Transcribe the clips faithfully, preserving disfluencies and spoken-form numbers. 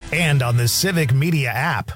and on the Civic Media app.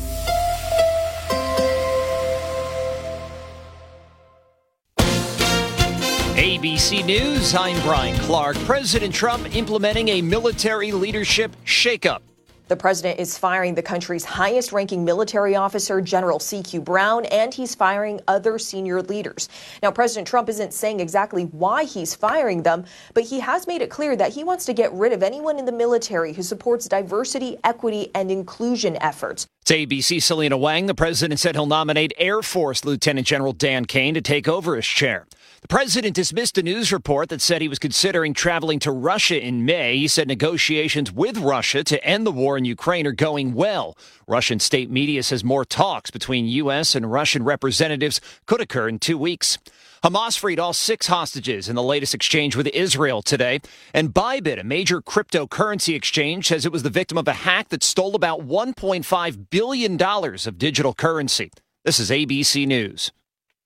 A B C News, I'm Brian Clark. President Trump implementing a military leadership shakeup. The president is firing the country's highest-ranking military officer, General C Q Brown, and he's firing other senior leaders. Now, President Trump isn't saying exactly why he's firing them, but he has made it clear that he wants to get rid of anyone in the military who supports diversity, equity, and inclusion efforts. To A B C's Selena Wang, the president said he'll nominate Air Force Lieutenant General Dan Kane to take over as chair. The president dismissed a news report that said he was considering traveling to Russia in May. He said negotiations with Russia to end the war in Ukraine are going well. Russian state media says more talks between U S and Russian representatives could occur in two weeks. Hamas freed all six hostages in the latest exchange with Israel today. And Bybit, a major cryptocurrency exchange, says it was the victim of a hack that stole about one point five billion dollars of digital currency. This is A B C News.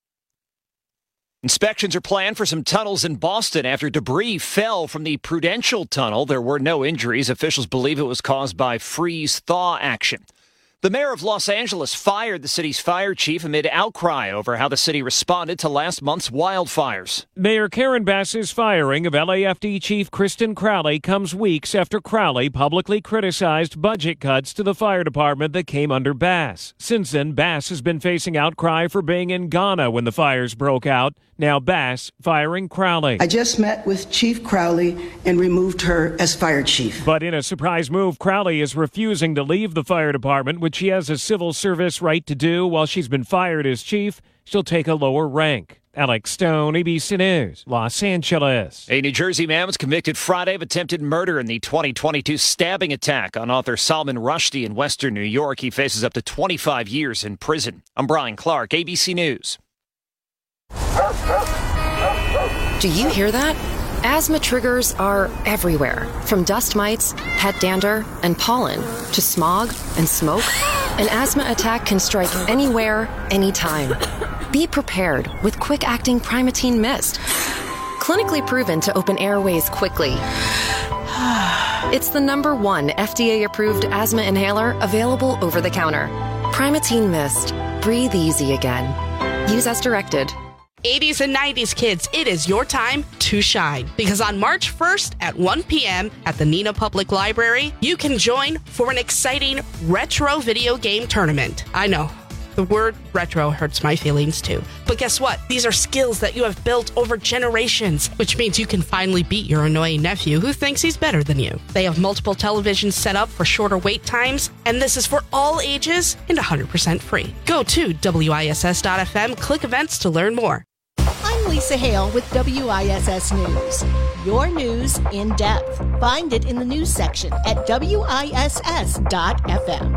Inspections are planned for some tunnels in Boston after debris fell from the Prudential Tunnel. There were no injuries. Officials believe it was caused by freeze-thaw action. The mayor of Los Angeles fired the city's fire chief amid outcry over how the city responded to last month's wildfires. Mayor Karen Bass's firing of L A F D Chief Kristen Crowley comes weeks after Crowley publicly criticized budget cuts to the fire department that came under Bass. Since then, Bass has been facing outcry for being in Ghana when the fires broke out. Now Bass firing Crowley. I just met with Chief Crowley and removed her as fire chief. But in a surprise move, Crowley is refusing to leave the fire department, which she has a civil service right to do. While she's been fired as chief, she'll take a lower rank. Alex Stone, A B C News, Los Angeles. A New Jersey man was convicted Friday of attempted murder in the twenty twenty-two stabbing attack on author Salman Rushdie in Western New York. He faces up to twenty-five years in prison. I'm Brian Clark, A B C News. Do you hear that? Asthma triggers are everywhere, from dust mites, pet dander, and pollen, to smog and smoke. An asthma attack can strike anywhere, anytime. Be prepared with quick-acting Primatene Mist. Clinically proven to open airways quickly. It's the number one F D A-approved asthma inhaler available over the counter. Primatene Mist. Breathe easy again. Use as directed. eighties and nineties kids, it is your time to shine. Because on March first at one p.m. at the Neenah Public Library, you can join for an exciting retro video game tournament. I know, the word retro hurts my feelings too. But guess what? These are skills that you have built over generations, which means you can finally beat your annoying nephew who thinks he's better than you. They have multiple televisions set up for shorter wait times, and this is for all ages and one hundred percent free. Go to W I S S dot F M, click events to learn more. I'm Lisa Hale with W I S S News. Your news in depth. Find it in the news section at W I S S dot F M.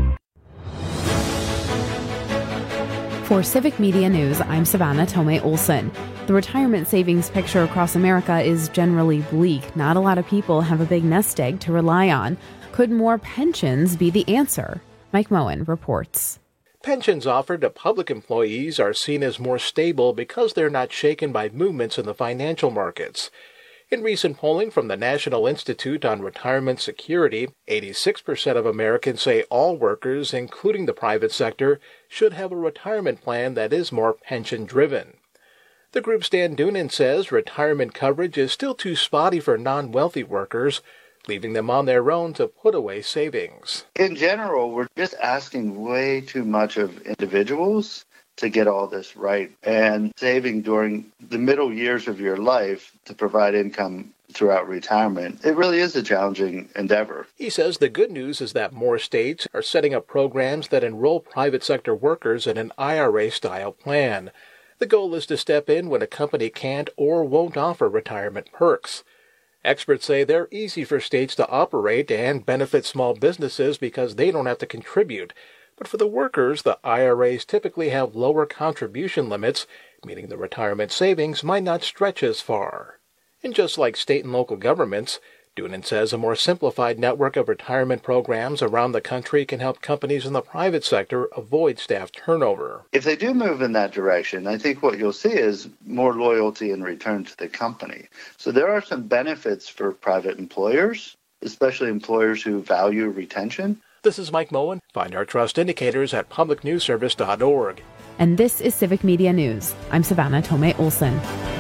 For Civic Media News, I'm Savannah Tomei Olson. The retirement savings picture across America is generally bleak. Not a lot of people have a big nest egg to rely on. Could more pensions be the answer? Mike Moen reports. Pensions offered to public employees are seen as more stable because they're not shaken by movements in the financial markets. In recent polling from the National Institute on Retirement Security, eighty-six percent of Americans say all workers, including the private sector, should have a retirement plan that is more pension-driven. The group's Dan Doonan says retirement coverage is still too spotty for non-wealthy workers, leaving them on their own to put away savings. In general, we're just asking way too much of individuals to get all this right, and saving during the middle years of your life to provide income throughout retirement. It really is a challenging endeavor. He says the good news is that more states are setting up programs that enroll private sector workers in an I R A-style plan. The goal is to step in when a company can't or won't offer retirement perks. Experts say they're easy for states to operate and benefit small businesses because they don't have to contribute. But for the workers, the I R As typically have lower contribution limits, meaning the retirement savings might not stretch as far. And just like state and local governments, Doonan says a more simplified network of retirement programs around the country can help companies in the private sector avoid staff turnover. If they do move in that direction, I think what you'll see is more loyalty and return to the company. So there are some benefits for private employers, especially employers who value retention. This is Mike Moen. Find our trust indicators at public news service dot org. And this is Civic Media News. I'm Savannah Tomei Olson.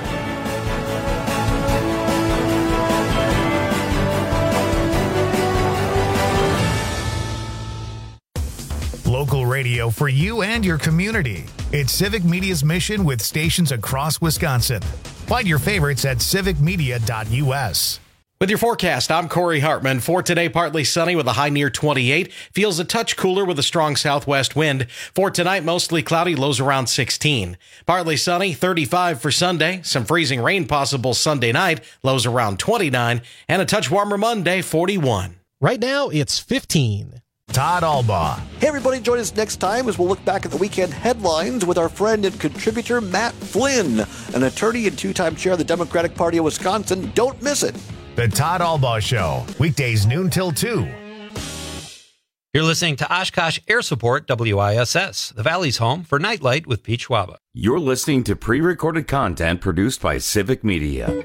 Local radio for you and your community. It's Civic Media's mission with stations across Wisconsin. Find your favorites at civic media dot u s. With your forecast, I'm Corey Hartman. For today, partly sunny with a high near twenty-eight. Feels a touch cooler with a strong southwest wind. For tonight, mostly cloudy, lows around sixteen. Partly sunny, thirty-five for Sunday. Some freezing rain possible Sunday night, lows around twenty-nine. And a touch warmer Monday, forty-one. Right now, it's fifteen. Todd Albaugh. Hey, everybody, join us next time as we'll look back at the weekend headlines with our friend and contributor, Matt Flynn, an attorney and two-time chair of the Democratic Party of Wisconsin. Don't miss it. The Todd Albaugh Show, weekdays noon till two. You're listening to Oshkosh Air Support W I S S, the Valley's home for Nightlight with Pete Schwaba. You're listening to pre-recorded content produced by Civic Media.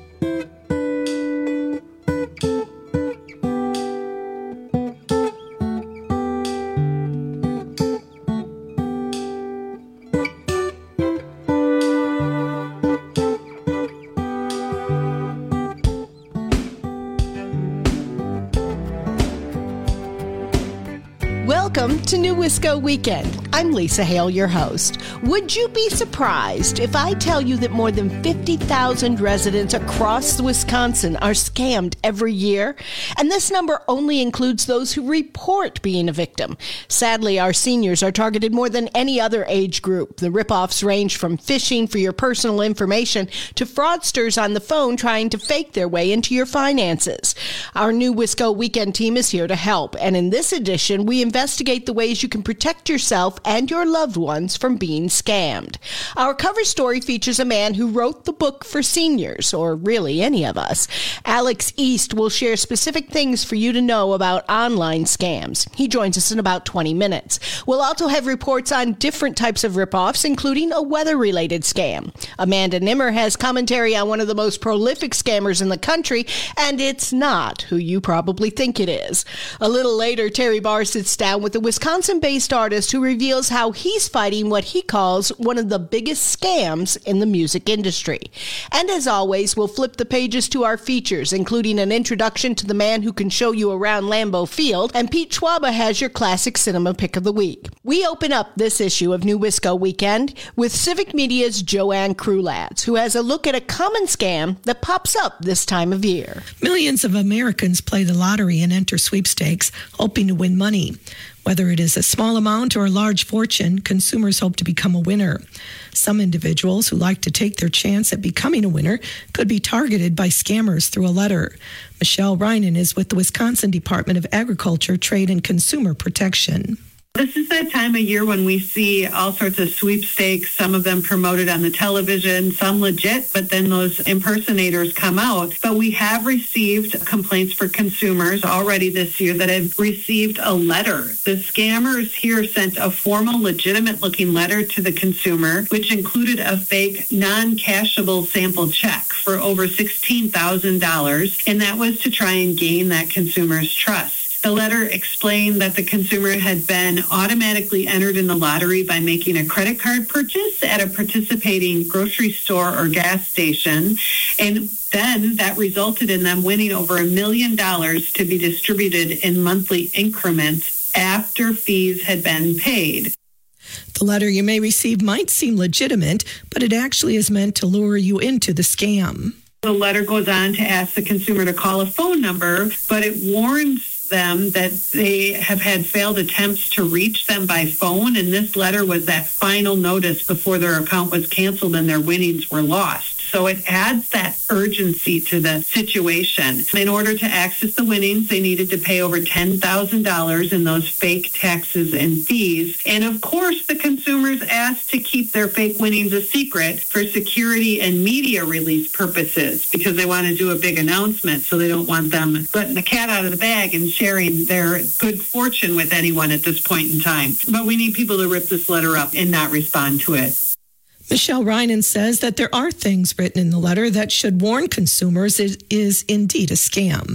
Welcome to New Wisco Weekend. I'm Lisa Hale, your host. Would you be surprised if I tell you that more than fifty thousand residents across Wisconsin are scammed every year? And this number only includes those who report being a victim. Sadly, our seniors are targeted more than any other age group. The ripoffs range from phishing for your personal information to fraudsters on the phone trying to fake their way into your finances. Our New Wisco Weekend team is here to help, and in this edition, we investigate the ways you can protect yourself and your loved ones from being scammed. Our cover story features a man who wrote the book for seniors, or really any of us. Alex East will share specific things for you to know about online scams. He joins us in about twenty minutes. We'll also have reports on different types of ripoffs, including a weather-related scam. Amanda Nimmer has commentary on one of the most prolific scammers in the country, and it's not who you probably think it is. A little later, Terry Barr sits down with a Wisconsin-based artist who reveals how he's fighting what he calls one of the biggest scams in the music industry. And as always, we'll flip the pages to our features, including an introduction to the man who can show you around Lambeau Field, and Pete Schwaba has your classic cinema pick of the week. We open up this issue of New Wisco Weekend with Civic Media's Joanne Krulatz, who has a look at a common scam that pops up this time of year. Millions of Americans play the lottery and enter sweepstakes, hoping to win money. Whether it is a small amount or a large fortune, consumers hope to become a winner. Some individuals who like to take their chance at becoming a winner could be targeted by scammers through a letter. Michelle Reinen is with the Wisconsin Department of Agriculture, Trade, and Consumer Protection. This is that time of year when we see all sorts of sweepstakes, some of them promoted on the television, some legit, but then those impersonators come out. But we have received complaints for consumers already this year that have received a letter. The scammers here sent a formal, legitimate-looking letter to the consumer, which included a fake, non-cashable sample check for over sixteen thousand dollars, and that was to try and gain that consumer's trust. The letter explained that the consumer had been automatically entered in the lottery by making a credit card purchase at a participating grocery store or gas station, and then that resulted in them winning over a million dollars to be distributed in monthly increments after fees had been paid. The letter you may receive might seem legitimate, but it actually is meant to lure you into the scam. The letter goes on to ask the consumer to call a phone number, but it warns them that they have had failed attempts to reach them by phone, and this letter was that final notice before their account was canceled and their winnings were lost. So it adds that urgency to the situation. In order to access the winnings, they needed to pay over ten thousand dollars in those fake taxes and fees. And of course, the consumers asked to keep their fake winnings a secret for security and media release purposes because they want to do a big announcement, so they don't want them letting the cat out of the bag and sharing their good fortune with anyone at this point in time. But we need people to rip this letter up and not respond to it. Michelle Reinen says that there are things written in the letter that should warn consumers it is indeed a scam.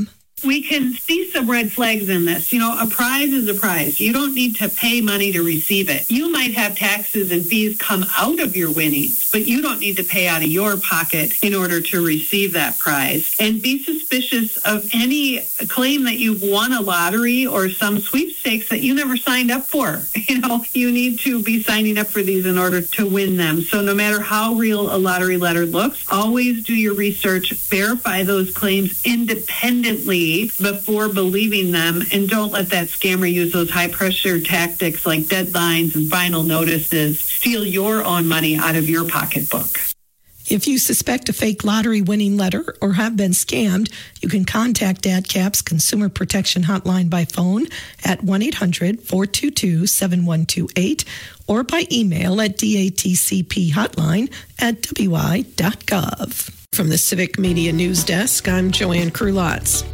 We can see some red flags in this. You know, a prize is a prize. You don't need to pay money to receive it. You might have taxes and fees come out of your winnings, but you don't need to pay out of your pocket in order to receive that prize. And be suspicious of any claim that you've won a lottery or some sweepstakes that you never signed up for. You know, you need to be signing up for these in order to win them. So no matter how real a lottery letter looks, always do your research, verify those claims independently before believing them, and don't let that scammer use those high-pressure tactics like deadlines and final notices steal your own money out of your pocketbook. If you suspect a fake lottery winning letter or have been scammed, you can contact A D C A P's Consumer Protection Hotline by phone at one eight hundred four two two seven one two eight or by email at datcphotline at w i dot gov. From the Civic Media News Desk, I'm Joanne Krulotz.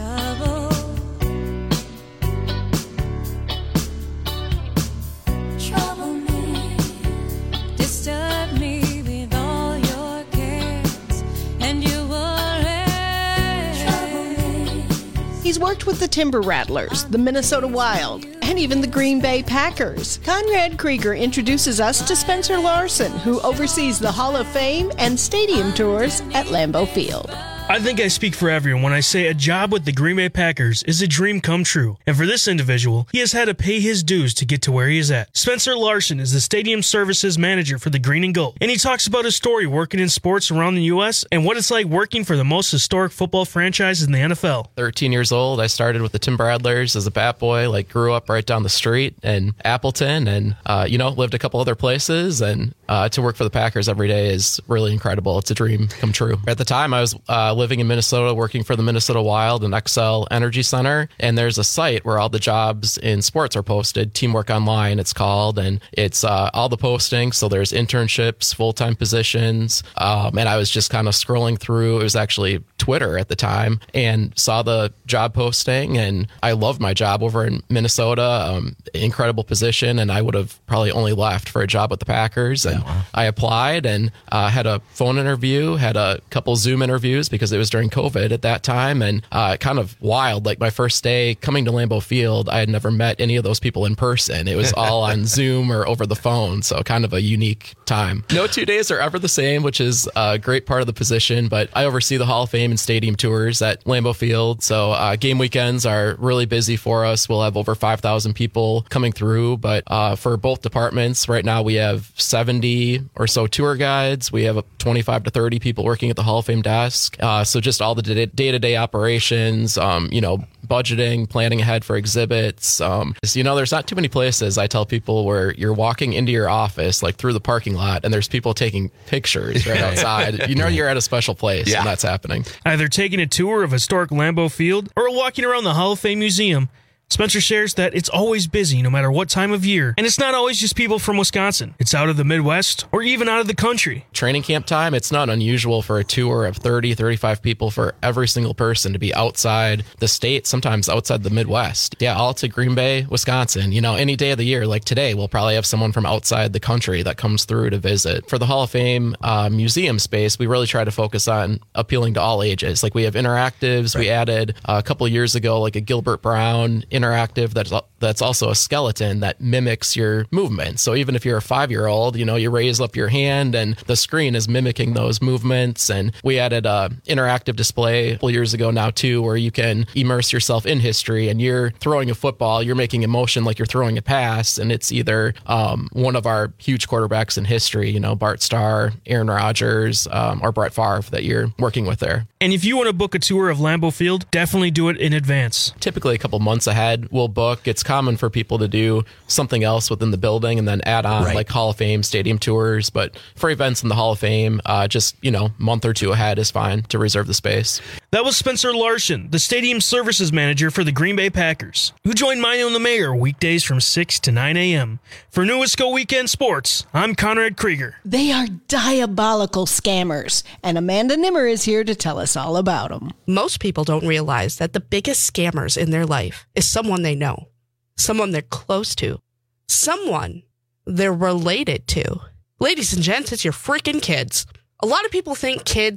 He's worked with the Timber Rattlers, the Minnesota Wild, and even the Green Bay Packers. Conrad Krieger introduces us to Spencer Larson, who oversees the Hall of Fame and stadium tours at Lambeau Field. I think I speak for everyone when I say a job with the Green Bay Packers is a dream come true. And for this individual, he has had to pay his dues to get to where he is at. Spencer Larson is the Stadium Services Manager for the Green and Gold. And he talks about his story working in sports around the U S and what it's like working for the most historic football franchise in the N F L. thirteen years old, I started with the Timber Rattlers as a bat boy, like grew up right down the street in Appleton and, uh, you know, lived a couple other places. And uh, to work for the Packers every day is really incredible. It's a dream come true. At the time, I was uh, living in Minnesota, working for the Minnesota Wild and Xcel Energy Center. And there's a site where all the jobs in sports are posted, Teamwork Online it's called, and it's uh, all the postings. So there's internships, full-time positions. Um, and I was just kind of scrolling through. It was actually Twitter at the time and saw the job posting. And I loved my job over in Minnesota, um, incredible position. And I would have probably only left for a job with the Packers. And yeah, wow. I applied and uh, had a phone interview, had a couple Zoom interviews because it was during COVID at that time. And uh, kind of wild, like my first day coming to Lambeau Field, I had never met any of those people in person. It was all on Zoom or over the phone. So kind of a unique time. No two days are ever the same, which is a great part of the position. But I oversee the Hall of Fame and stadium tours at Lambeau Field. So uh, game weekends are really busy for us. We'll have over five thousand people coming through. But uh, for both departments, right now we have seventy or so tour guides. We have twenty-five to thirty people working at the Hall of Fame desk. Uh, so just all the day-to-day operations, um, you know, budgeting, planning ahead for exhibits. Um, so, you know, there's not too many places, I tell people, where you're walking into your office, like through the parking lot, and there's people taking pictures right outside. You know you're at a special place, yeah. And that's happening. Either taking a tour of historic Lambeau Field or walking around the Hall of Fame Museum, Spencer shares that it's always busy no matter what time of year. And it's not always just people from Wisconsin. It's out of the Midwest or even out of the country. Training camp time, it's not unusual for a tour of thirty, thirty-five people for every single person to be outside the state, sometimes outside the Midwest. Yeah, all to Green Bay, Wisconsin. You know, any day of the year, like today, we'll probably have someone from outside the country that comes through to visit. For the Hall of Fame uh, museum space, we really try to focus on appealing to all ages. Like we have interactives. Right. We added uh, a couple years ago, like a Gilbert Brown interactive that's that's also a skeleton that mimics your movement. So even if you're a five-year-old, you know, you raise up your hand and the screen is mimicking those movements. And we added a interactive display a couple years ago now too, where you can immerse yourself in history and you're throwing a football, you're making a motion like you're throwing a pass, and it's either um, one of our huge quarterbacks in history, you know, Bart Starr, Aaron Rodgers, um, or Brett Favre that you're working with there. And if you want to book a tour of Lambeau Field, definitely do it in advance. Typically a couple months ahead, we'll book. It's common for people to do something else within the building and then add on right. like Hall of Fame stadium tours. But for events in the Hall of Fame, uh, just, you know, month or two ahead is fine to reserve the space. That was Spencer Larson, the Stadium Services Manager for the Green Bay Packers, who joined Mino and the Mayor weekdays from six to nine a.m. For New Wisco Weekend Sports, I'm Conrad Krieger. They are diabolical scammers, and Amanda Nimmer is here to tell us all about them. Most people don't realize that the biggest scammers in their life is someone they know, someone they're close to, someone they're related to. Ladies and gents, it's your freaking kids. A lot of people think kids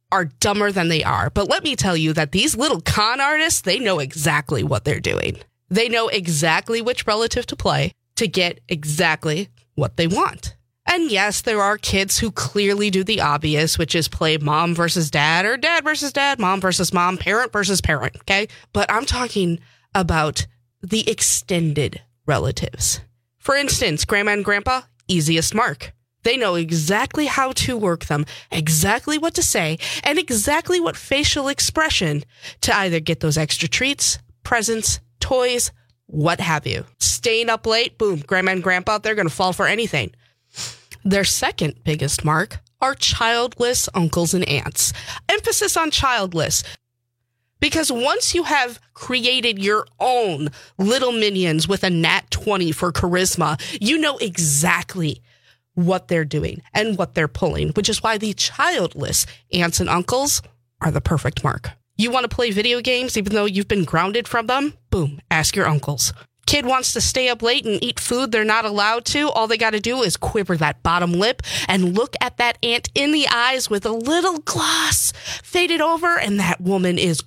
are dumber than they are. But let me tell you that these little con artists, they know exactly what they're doing. They know exactly which relative to play to get exactly what they want. And yes, there are kids who clearly do the obvious, which is play mom versus dad or dad versus dad, mom versus mom, parent versus parent, okay? But I'm talking about the extended relatives. For instance, grandma and grandpa, easiest mark. They know exactly how to work them, exactly what to say, and exactly what facial expression to either get those extra treats, presents, toys, what have you. Staying up late, boom, grandma and grandpa, they're going to fall for anything. Their second biggest mark are childless uncles and aunts. Emphasis on childless. Because once you have created your own little minions with a nat twenty for charisma, you know exactly what they're doing and what they're pulling, which is why the childless aunts and uncles are the perfect mark. You want to play video games even though you've been grounded from them? Boom, ask your uncles. Kid wants to stay up late and eat food they're not allowed to. All they got to do is quiver that bottom lip and look at that aunt in the eyes with a little gloss faded over, and that woman is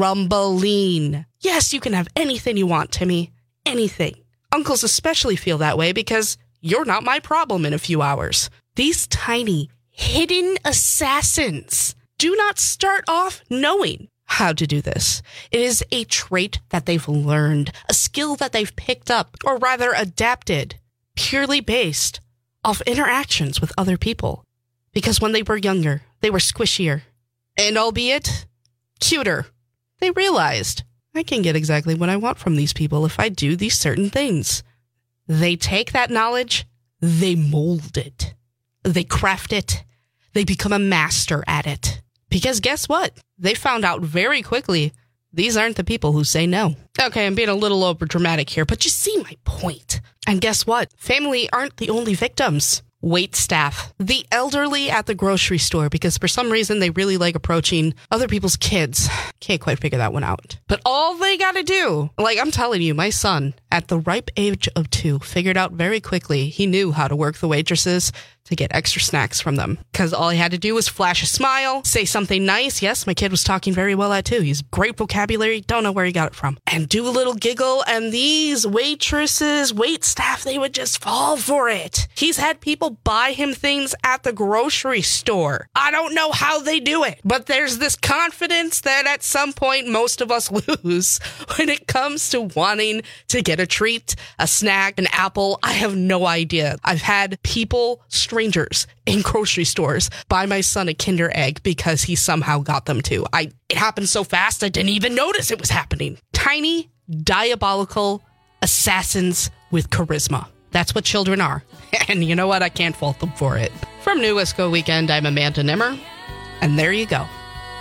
crumbling. Yes, you can have anything you want, Timmy. Anything. Uncles especially feel that way because you're not my problem in a few hours. These tiny, hidden assassins do not start off knowing how to do this. It is a trait that they've learned, a skill that they've picked up, or rather adapted, purely based off interactions with other people. Because when they were younger, they were squishier, and albeit cuter. They realized, I can get exactly what I want from these people if I do these certain things. They take that knowledge, they mold it, they craft it, they become a master at it. Because guess what? They found out very quickly, these aren't the people who say no. Okay, I'm being a little over dramatic here, but you see my point. And guess what? Family aren't the only victims. Wait staff, the elderly at the grocery store, because for some reason they really like approaching other people's kids. Can't quite figure that one out. But all they got to do, like I'm telling you, my son, at the ripe age of two, figured out very quickly he knew how to work the waitresses to get extra snacks from them. Because all he had to do was flash a smile, say something nice. Yes, my kid was talking very well at two. He's great vocabulary. Don't know where he got it from. And do a little giggle. And these waitresses, wait staff, they would just fall for it. He's had people buy him things at the grocery store. I don't know how they do it, but there's this confidence that at some point most of us lose when it comes to wanting to get a treat, a snack, an apple. I have no idea. I've had people, strangers in grocery stores, buy my son a Kinder Egg because he somehow got them to. I it happened so fast I didn't even notice it was happening. Tiny, diabolical assassins with charisma. That's what children are. And you know what? I can't fault them for it. From New Wisco Weekend, I'm Amanda Nimmer. And there you go.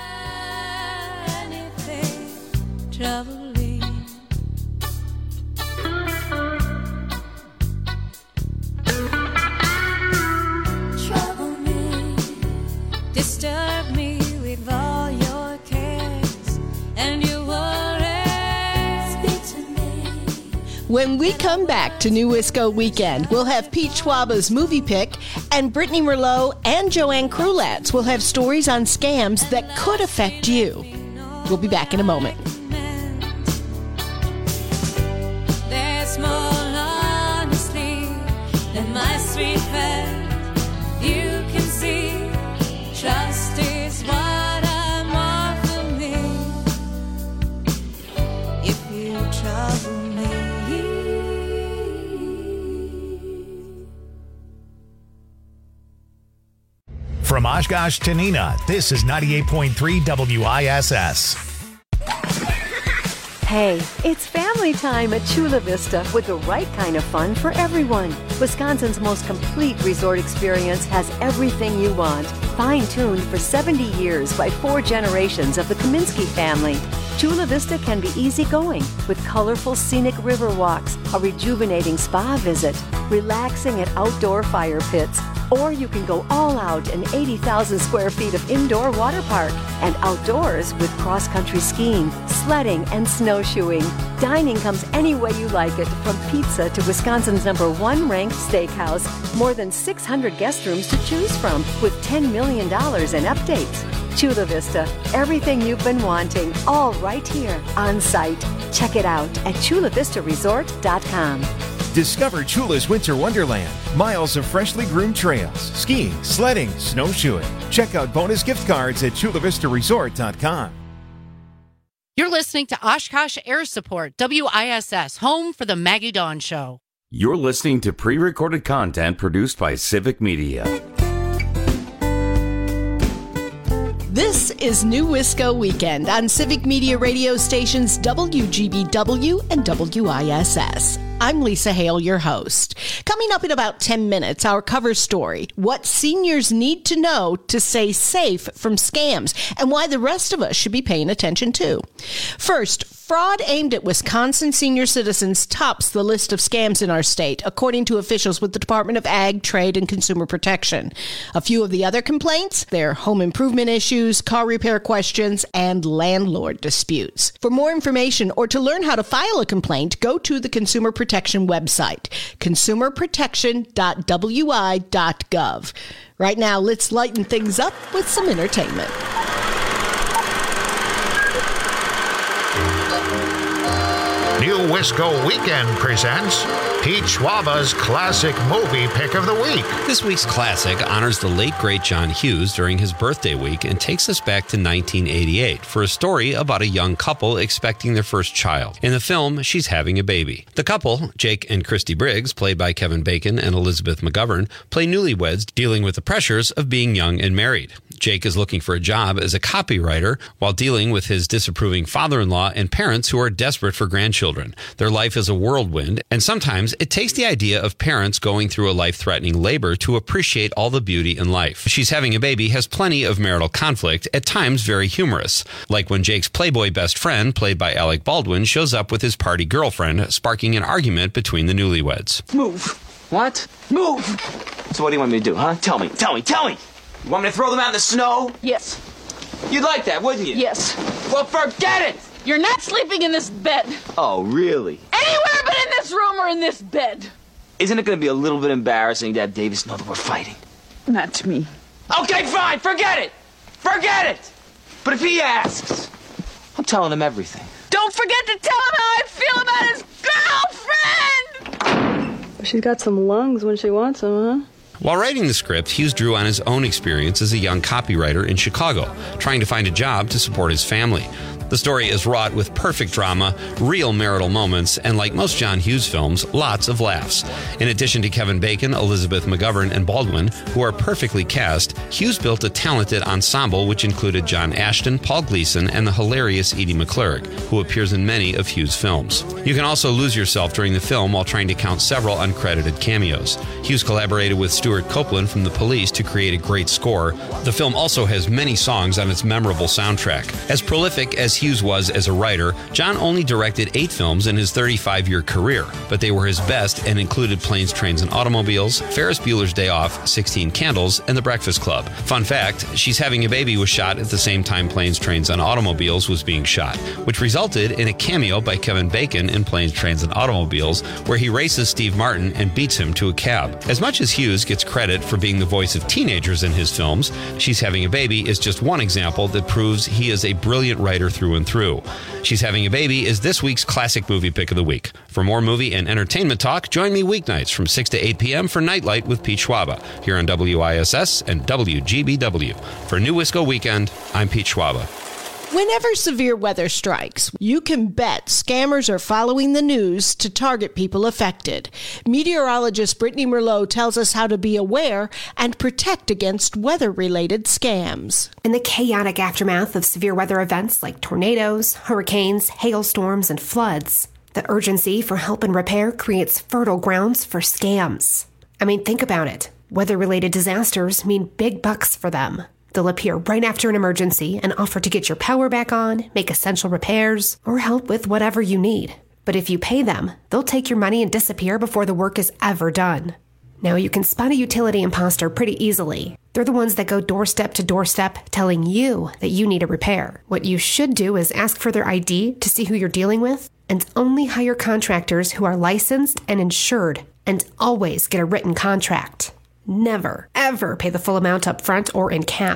Disturb me with all your cares and your worries. Speak to me. When we come back to New Wisco Weekend, we'll have Pete Schwaba's movie pick, and Brittany Merlot and Joanne Krulatz will have stories on scams that could affect you. We'll be back in a moment. There's more honesty than my sweet friend. You can see. Trust is what I'm offering me. If you trouble me. From Oshkosh to Neenah, this is ninety-eight point three W I S S. Hey, it's family time at Chula Vista with the right kind of fun for everyone. Wisconsin's most complete resort experience has everything you want. Fine-tuned for seventy years by four generations of the Kaminsky family. Chula Vista can be easygoing with colorful scenic river walks, a rejuvenating spa visit, relaxing at outdoor fire pits, or you can go all out in eighty thousand square feet of indoor water park and outdoors with cross-country skiing, sledding, and snowshoeing. Dining comes any way you like it, from pizza to Wisconsin's number one ranked steakhouse. More than six hundred guest rooms to choose from with ten million dollars in updates. Chula Vista, everything you've been wanting, all right here on site. Check it out at chula vista resort dot com. Discover Chula's Winter Wonderland. Miles of freshly groomed trails, skiing, sledding, snowshoeing. Check out bonus gift cards at chula vista resort dot com. You're listening to Oshkosh Air Support, W I S S, home for the Maggie Dawn Show. You're listening to pre-recorded content produced by Civic Media. This is New Wisco Weekend on Civic Media radio stations W G B W and W I S S. I'm Lisa Hale, your host. Coming up in about ten minutes, our cover story, what seniors need to know to stay safe from scams and why the rest of us should be paying attention too. First, fraud aimed at Wisconsin senior citizens tops the list of scams in our state, according to officials with the Department of Ag, Trade, and Consumer Protection. A few of the other complaints, they're home improvement issues, car repair questions, and landlord disputes. For more information or to learn how to file a complaint, go to the Consumer Protection website, consumer protection dot w i dot gov. Right now, let's lighten things up with some entertainment. New Wisco Weekend presents Pete Schwaba's Classic Movie Pick of the Week. This week's classic honors the late, great John Hughes during his birthday week and takes us back to nineteen eighty-eight for a story about a young couple expecting their first child. In the film, she's having a baby. The couple, Jake and Christy Briggs, played by Kevin Bacon and Elizabeth McGovern, play newlyweds dealing with the pressures of being young and married. Jake is looking for a job as a copywriter while dealing with his disapproving father-in-law and parents who are desperate for grandchildren. Their life is a whirlwind, and sometimes it takes the idea of parents going through a life-threatening labor to appreciate all the beauty in life. She's Having a Baby has plenty of marital conflict, at times very humorous, like when Jake's Playboy best friend, played by Alec Baldwin, shows up with his party girlfriend, sparking an argument between the newlyweds. Move. What? Move! So what do you want me to do, huh? Tell me, tell me, tell me! You want me to throw them out in the snow? Yes. You'd like that, wouldn't you? Yes. Well, forget it! You're not sleeping in this bed. Oh, really? Anywhere but in this room or in this bed. Isn't it going to be a little bit embarrassing to have Davis know that we're fighting? Not to me. Okay, fine, forget it! Forget it! But if he asks, I'm telling him everything. Don't forget to tell him how I feel about his girlfriend! She's got some lungs when she wants them, huh? While writing the script, Hughes drew on his own experience as a young copywriter in Chicago, trying to find a job to support his family. The story is wrought with perfect drama, real marital moments, and like most John Hughes films, lots of laughs. In addition to Kevin Bacon, Elizabeth McGovern, and Baldwin, who are perfectly cast, Hughes built a talented ensemble which included John Ashton, Paul Gleason, and the hilarious Edie McClurg, who appears in many of Hughes' films. You can also lose yourself during the film while trying to count several uncredited cameos. Hughes collaborated with Stuart Copeland from The Police to create a great score. The film also has many songs on its memorable soundtrack. As prolific as Hughes was as a writer, John only directed eight films in his thirty-five-year career, but they were his best and included Planes, Trains, and Automobiles, Ferris Bueller's Day Off, sixteen Candles, and The Breakfast Club. Fun fact, She's Having a Baby was shot at the same time Planes, Trains, and Automobiles was being shot, which resulted in a cameo by Kevin Bacon in Planes, Trains, and Automobiles, where he races Steve Martin and beats him to a cab. As much as Hughes gets credit for being the voice of teenagers in his films, She's Having a Baby is just one example that proves he is a brilliant writer through and through. She's Having a Baby is this week's classic movie pick of the week. For more movie and entertainment talk, join me weeknights from six to eight p.m. for Nightlight with Pete Schwaba here on W I S S and W G B W. For New Wisco Weekend, I'm Pete Schwaba. Whenever severe weather strikes, you can bet scammers are following the news to target people affected. Meteorologist Brittany Merlot tells us how to be aware and protect against weather-related scams. In the chaotic aftermath of severe weather events like tornadoes, hurricanes, hailstorms, and floods, the urgency for help and repair creates fertile grounds for scams. I mean, think about it. Weather-related disasters mean big bucks for them. They'll appear right after an emergency and offer to get your power back on, make essential repairs, or help with whatever you need. But if you pay them, they'll take your money and disappear before the work is ever done. Now, you can spot a utility imposter pretty easily. They're the ones that go doorstep to doorstep telling you that you need a repair. What you should do is ask for their I D to see who you're dealing with, and only hire contractors who are licensed and insured, and always get a written contract. Never, ever pay the full amount up front or in cash.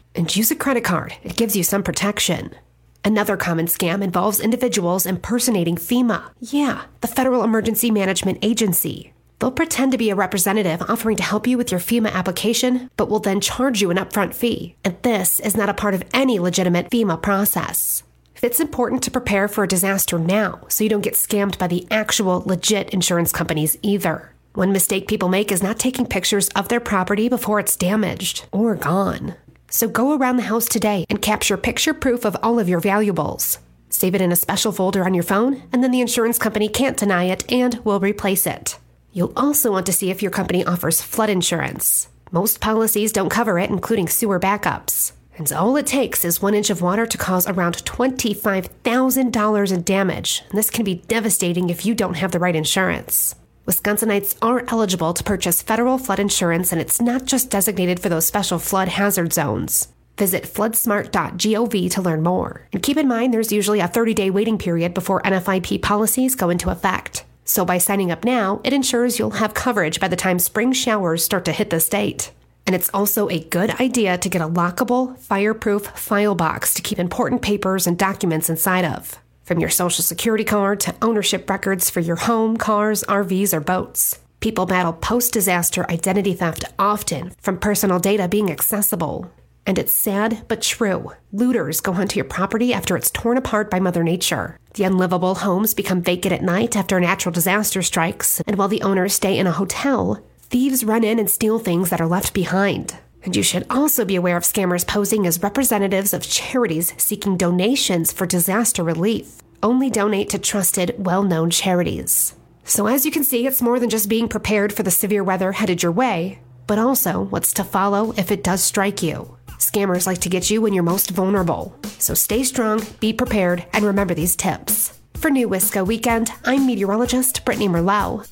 And use a credit card. It gives you some protection. Another common scam involves individuals impersonating FEMA. Yeah, the Federal Emergency Management Agency. They'll pretend to be a representative offering to help you with your FEMA application, but will then charge you an upfront fee. And this is not a part of any legitimate FEMA process. It's important to prepare for a disaster now so you don't get scammed by the actual legit insurance companies either. One mistake people make is not taking pictures of their property before it's damaged or gone. So go around the house today and capture picture proof of all of your valuables. Save it in a special folder on your phone, and then the insurance company can't deny it and will replace it. You'll also want to see if your company offers flood insurance. Most policies don't cover it, including sewer backups. And all it takes is one inch of water to cause around twenty-five thousand dollars in damage. And this can be devastating if you don't have the right insurance. Wisconsinites are eligible to purchase federal flood insurance, and it's not just designated for those special flood hazard zones. Visit flood smart dot gov to learn more. And keep in mind there's usually a thirty-day waiting period before N F I P policies go into effect. So by signing up now, it ensures you'll have coverage by the time spring showers start to hit the state. And it's also a good idea to get a lockable, fireproof file box to keep important papers and documents inside of. From your social security card to ownership records for your home, cars, R Vs, or boats. People battle post-disaster identity theft often from personal data being accessible. And it's sad but true. Looters go onto your property after it's torn apart by Mother Nature. The unlivable homes become vacant at night after a natural disaster strikes, and while the owners stay in a hotel, thieves run in and steal things that are left behind. And you should also be aware of scammers posing as representatives of charities seeking donations for disaster relief. Only donate to trusted, well-known charities. So as you can see, it's more than just being prepared for the severe weather headed your way, but also what's to follow if it does strike you. Scammers like to get you when you're most vulnerable. So stay strong, be prepared, and remember these tips. For New Wisco Weekend, I'm meteorologist Brittany Merlot.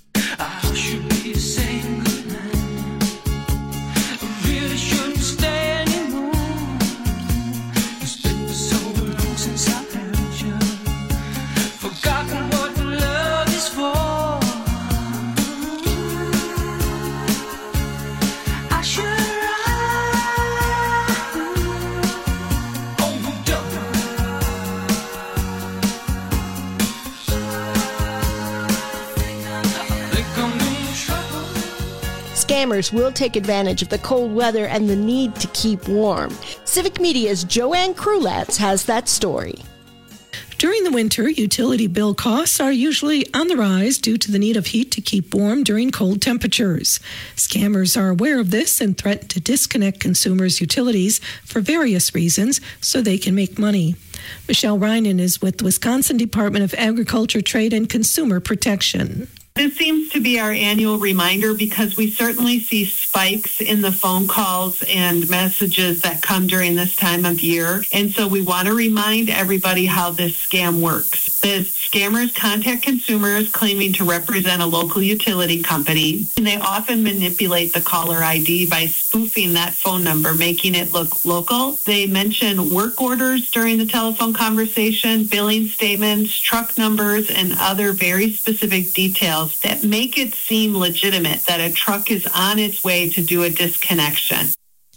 Scammers will take advantage of the cold weather and the need to keep warm. Civic Media's Joanne Krulatz has that story. During the winter, utility bill costs are usually on the rise due to the need of heat to keep warm during cold temperatures. Scammers are aware of this and threaten to disconnect consumers' utilities for various reasons so they can make money. Michelle Reinen is with the Wisconsin Department of Agriculture, Trade, and Consumer Protection. This seems to be our annual reminder because we certainly see spikes in the phone calls and messages that come during this time of year. And so we want to remind everybody how this scam works. The scammers contact consumers claiming to represent a local utility company, and they often manipulate the caller I D by spoofing that phone number, making it look local. They mention work orders during the telephone conversation, billing statements, truck numbers, and other very specific details that make it seem legitimate that a truck is on its way to do a disconnection.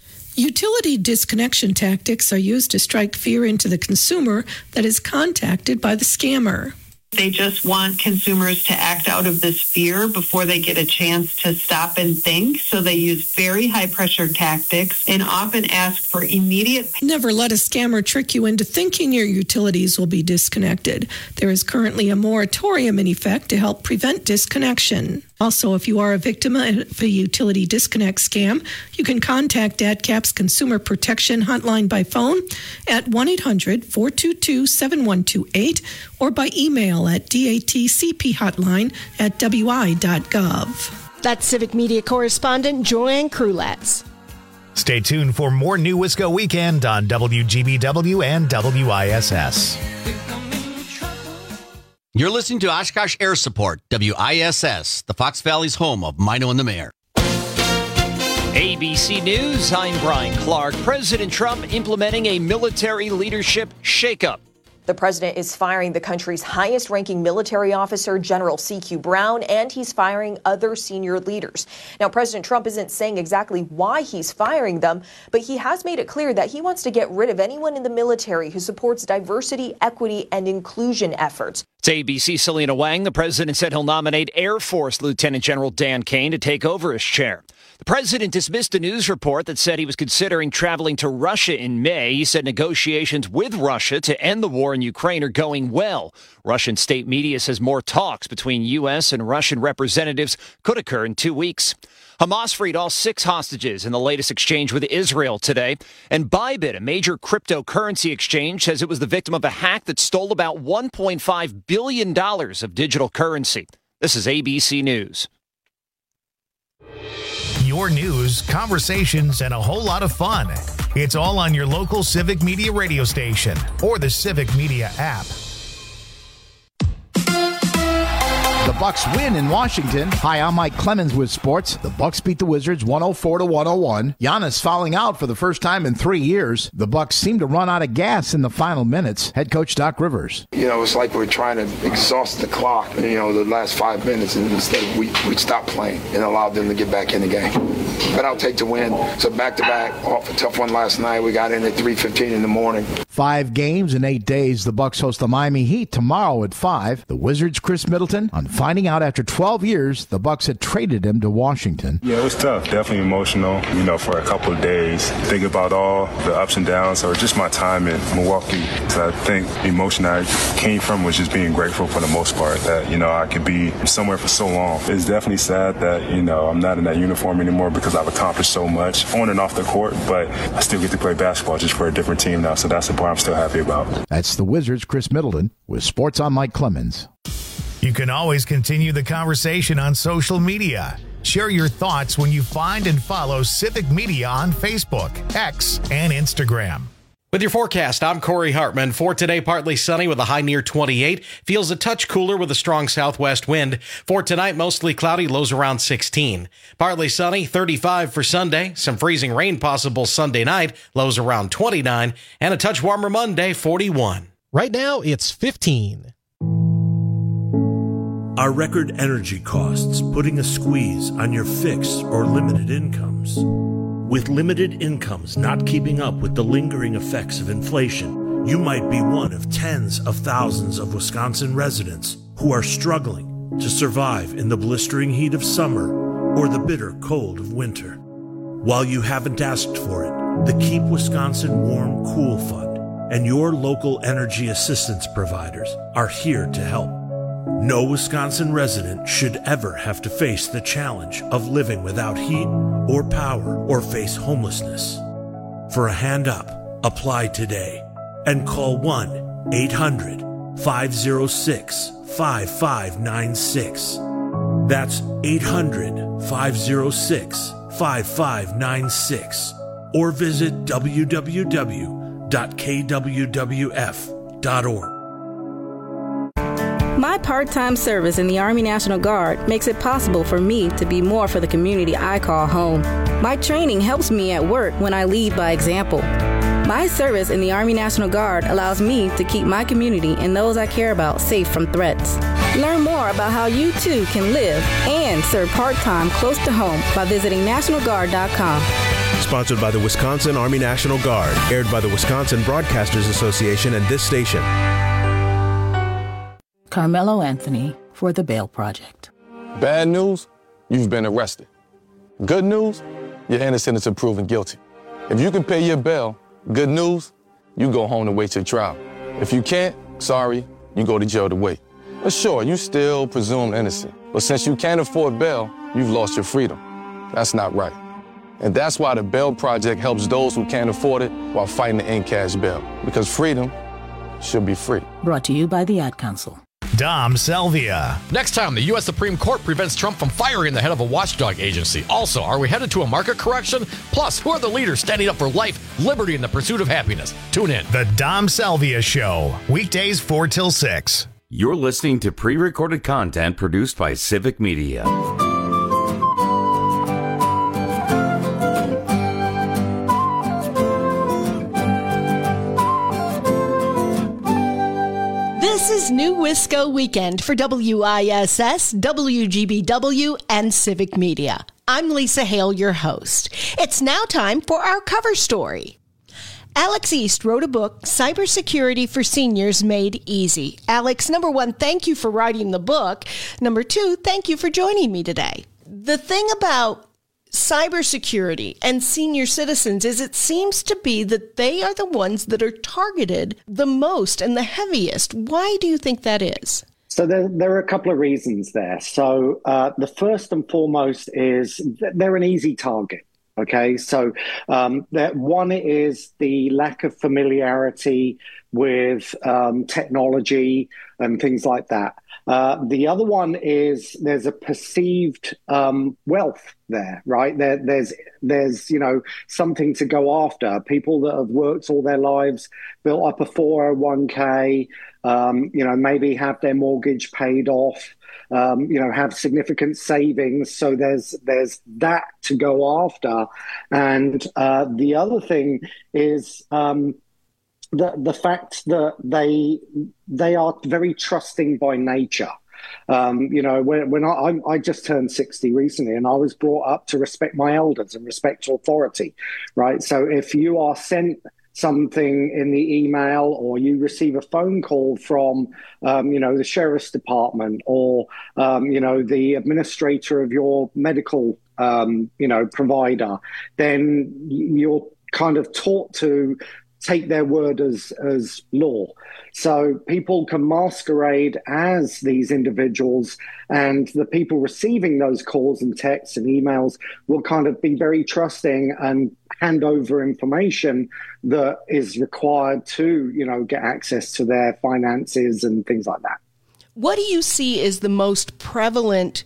Utility disconnection tactics are used to strike fear into the consumer that is contacted by the scammer. They just want consumers to act out of this fear before they get a chance to stop and think. So they use very high-pressure tactics and often ask for immediate... Never let a scammer trick you into thinking your utilities will be disconnected. There is currently a moratorium in effect to help prevent disconnection. Also, if you are a victim of a utility disconnect scam, you can contact DATCAP's Consumer Protection Hotline by phone at one eight hundred four two two seven one two eight or by email at datcphotline at w i dot gov. That's Civic Media correspondent Joanne Krulatz. Stay tuned for more New Wisco Weekend on W G B W and W I S S. You're listening to Oshkosh Air Support, W I S S, the Fox Valley's home of Mino and the Mayor. A B C News, I'm Brian Clark. President Trump implementing a military leadership shakeup. The president is firing the country's highest-ranking military officer, General C Q Brown, and he's firing other senior leaders. Now, President Trump isn't saying exactly why he's firing them, but he has made it clear that he wants to get rid of anyone in the military who supports diversity, equity, and inclusion efforts. To A B C's Selena Wang, the president said he'll nominate Air Force Lieutenant General Dan Kane to take over as chair. The president dismissed a news report that said he was considering traveling to Russia in May. He said negotiations with Russia to end the war in Ukraine are going well. Russian state media says more talks between U S and Russian representatives could occur in two weeks. Hamas freed all six hostages in the latest exchange with Israel today. And Bybit, a major cryptocurrency exchange, says it was the victim of a hack that stole about one point five billion dollars of digital currency. This is A B C News. Your news, conversations, and a whole lot of fun. It's all on your local Civic Media radio station or the Civic Media app. The Bucks win in Washington. Hi, I'm Mike Clemens with sports. The Bucks beat the Wizards one oh four to one oh one. Giannis fouling out for the first time in three years. The Bucks seem to run out of gas in the final minutes. Head coach Doc Rivers. You know, it's like we're trying to exhaust the clock, you know, the last five minutes, and instead we, we stopped playing and allowed them to get back in the game. But I'll take the win. So back-to-back, off a tough one last night. We got in at three fifteen in the morning. Five games in eight days. The Bucks host the Miami Heat tomorrow at five. The Wizards' Chris Middleton on finding out after twelve years the Bucks had traded him to Washington. Yeah, it was tough. Definitely emotional, you know, for a couple of days. Think about all the ups and downs or just my time in Milwaukee. So I think the emotion I came from was just being grateful for the most part that, you know, I could be somewhere for so long. It's definitely sad that, you know, I'm not in that uniform anymore because I've accomplished so much on and off the court, but I still get to play basketball just for a different team now. So that's the part I'm still happy about. That's the Wizards' Chris Middleton with Sports on Mike Clemens. You can always continue the conversation on social media. Share your thoughts when you find and follow Civic Media on Facebook, X, and Instagram. With your forecast, I'm Corey Hartman. For today, partly sunny with a high near twenty-eight. Feels a touch cooler with a strong southwest wind. For tonight, mostly cloudy, lows around sixteen. Partly sunny, thirty-five for Sunday. Some freezing rain possible Sunday night, lows around twenty-nine. And a touch warmer Monday, forty-one. Right now, it's fifteen. Are record energy costs putting a squeeze on your fixed or limited incomes? With limited incomes not keeping up with the lingering effects of inflation, you might be one of tens of thousands of Wisconsin residents who are struggling to survive in the blistering heat of summer or the bitter cold of winter. While you haven't asked for it, the Keep Wisconsin Warm Cool Fund and your local energy assistance providers are here to help. No Wisconsin resident should ever have to face the challenge of living without heat or power or face homelessness. For a hand up, apply today and call one eight hundred five oh six five five nine six. That's eight hundred five oh six five five nine six or visit w w w dot k w w f dot org. My part-time service in the Army National Guard makes it possible for me to be more for the community I call home. My training helps me at work when I lead by example. My service in the Army National Guard allows me to keep my community and those I care about safe from threats. Learn more about how you too can live and serve part-time close to home by visiting national guard dot com. Sponsored by the Wisconsin Army National Guard, aired by the Wisconsin Broadcasters Association and this station. Carmelo Anthony for the Bail Project. Bad news, you've been arrested. Good news, you're innocent until proven guilty. If you can pay your bail, good news, you go home to wait your trial. If you can't, sorry, you go to jail to wait. But sure, you still presumed innocent. But since you can't afford bail, you've lost your freedom. That's not right. And that's why the Bail Project helps those who can't afford it while fighting to end cash bail. Because freedom should be free. Brought to you by the Ad Council. Dom Salvia. Next time, the U S Supreme Court prevents Trump from firing the head of a watchdog agency. Also, are we headed to a market correction? Plus, who are the leaders standing up for life, liberty, and the pursuit of happiness? Tune in. The Dom Salvia Show, weekdays four till six. You're listening to pre-recorded content produced by Civic Media. new Wisco weekend for W I S S, W G B W, and Civic Media. I'm Lisa Hale, your host. It's now time for our cover story. Alex East wrote a book, Cybersecurity for Seniors Made Easy. Alex, number one, thank you for writing the book. Number two, thank you for joining me today. The thing about cybersecurity and senior citizens is it seems to be that they are the ones that are targeted the most and the heaviest. Why do you think that is? So there, there are a couple of reasons there. So uh, the first and foremost is they're an easy target. Okay, so um, that one is the lack of familiarity with um, technology and things like that. Uh, the other one is there's a perceived um, wealth there, right? There, there's, there's, you know, something to go after. People that have worked all their lives, built up a four oh one k, um, you know, maybe have their mortgage paid off. Um, you know, have significant savings. So there's there's that to go after. And uh, the other thing is um, the the fact that they they are very trusting by nature. Um, you know, when, when I, I'm, I just turned sixty recently, and I was brought up to respect my elders and respect authority, right? So if you are sent something in the email, or you receive a phone call from, um, you know, the sheriff's department, or, um, you know, the administrator of your medical, um, you know, provider, then you're kind of taught to take their word as as law. So people can masquerade as these individuals, and the people receiving those calls and texts and emails will kind of be very trusting and hand over information that is required to, you know, get access to their finances and things like that. What do you see as the most prevalent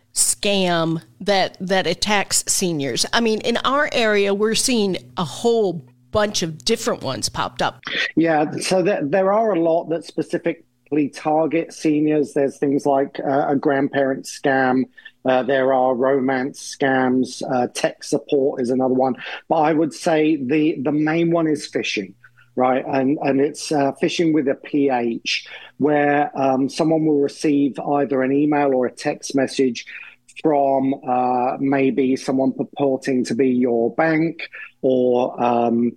scam that that attacks seniors? I mean, in our area, we're seeing a whole bunch of different ones popped up. Yeah, so there, there are a lot that specifically target seniors. There's things like uh, a grandparent scam. Uh, there are romance scams. Uh, tech support is another one. But I would say the, the main one is phishing, right? And, and it's uh, phishing with a P H, where um, someone will receive either an email or a text message from uh, maybe someone purporting to be your bank, or um,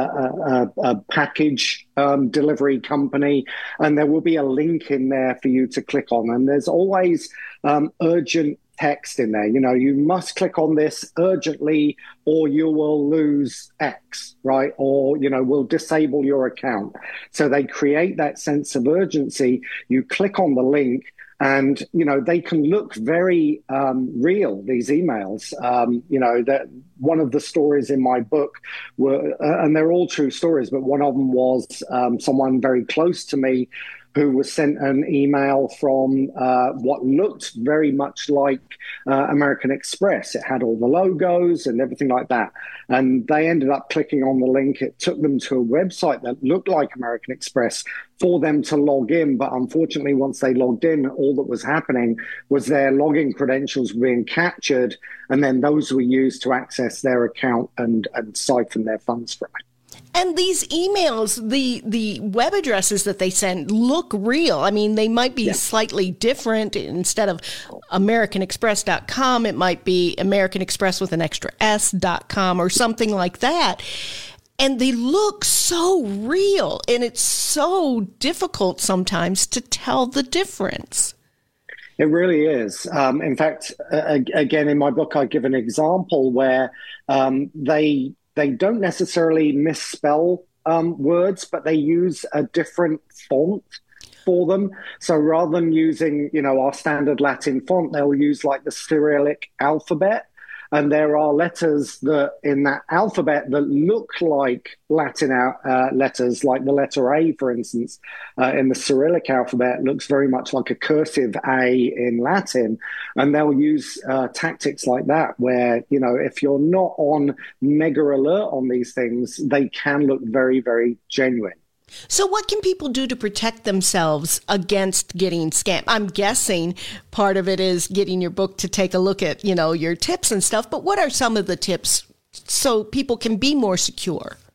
a, a, a package um, delivery company, and there will be a link in there for you to click on. And there's always um, urgent text in there. You know, you must click on this urgently or you will lose X, right? Or, you know, we'll disable your account. So they create that sense of urgency. You click on the link, and, you know, they can look very um, real, these emails. Um, you know, that one of the stories in my book were, uh, and they're all true stories, but one of them was um, someone very close to me who was sent an email from uh, what looked very much like uh, American Express. It had all the logos and everything like that. And they ended up clicking on the link. It took them to a website that looked like American Express for them to log in. But unfortunately, once they logged in, all that was happening was their login credentials being captured, and then those were used to access their account and, and siphon their funds from it. And these emails, the the web addresses that they send look real. I mean, they might be yeah. slightly different. Instead of American Express dot com, it might be American Express with an extra S dot com or something like that. And they look so real, and it's so difficult sometimes to tell the difference. It really is. Um, in fact, uh, again, in my book, I give an example where um, they... They don't necessarily misspell um, words, but they use a different font for them. So rather than using, you know, our standard Latin font, they'll use like the Cyrillic alphabet. And there are letters that in that alphabet that look like Latin uh, letters, like the letter A, for instance, uh, in the Cyrillic alphabet looks very much like a cursive A in Latin. And they'll use uh, tactics like that, where, you know, if you're not on mega alert on these things, they can look very, very genuine. So what can people do to protect themselves against getting scammed? I'm guessing part of it is getting your book to take a look at, you know, your tips and stuff. But what are some of the tips so people can be more secure?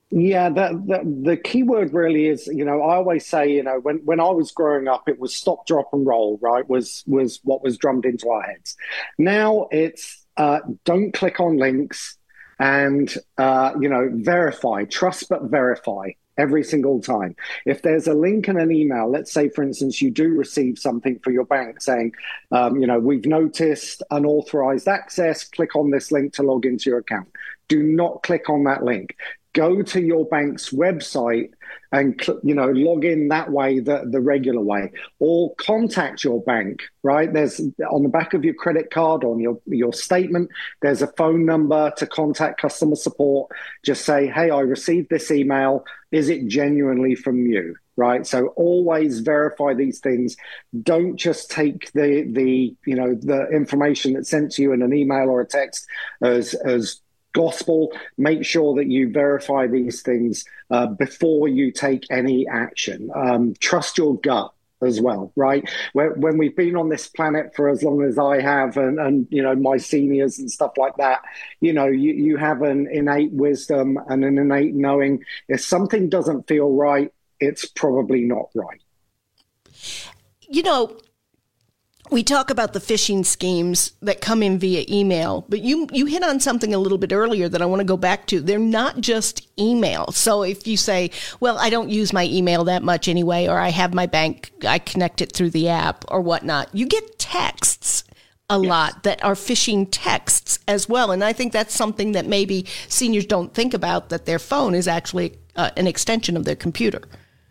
Yeah, the, the the key word really is, you know, I always say, you know, when, when I was growing up, it was stop, drop, and roll, right, was was what was drummed into our heads. Now it's uh, don't click on links and, uh, you know, verify, trust but verify every single time. If there's a link in an email, let's say, for instance, you do receive something for your bank saying, um, you know, we've noticed unauthorized access, click on this link to log into your account. Do not click on that link. Go to your bank's website and, you know, log in that way, the, the regular way, or contact your bank, right? There's on the back of your credit card, on your, your statement, there's a phone number to contact customer support. Just say, hey, I received this email. Is it genuinely from you? Right. So always verify these things. Don't just take the, the, you know, the information that's sent to you in an email or a text as, as, gospel. Make sure that you verify these things uh, before you take any action. Um, trust your gut as well, right? When, when we've been on this planet for as long as I have, and, and you know, my seniors and stuff like that, you know, you, you have an innate wisdom and an innate knowing. If something doesn't feel right, it's probably not right. You know, we talk about the phishing schemes that come in via email, but you you hit on something a little bit earlier that I want to go back to. They're not just email. So if you say, well, I don't use my email that much anyway, or I have my bank, I connect it through the app or whatnot, you get texts a yes. lot that are phishing texts as well. And I think that's something that maybe seniors don't think about, that their phone is actually uh, an extension of their computer.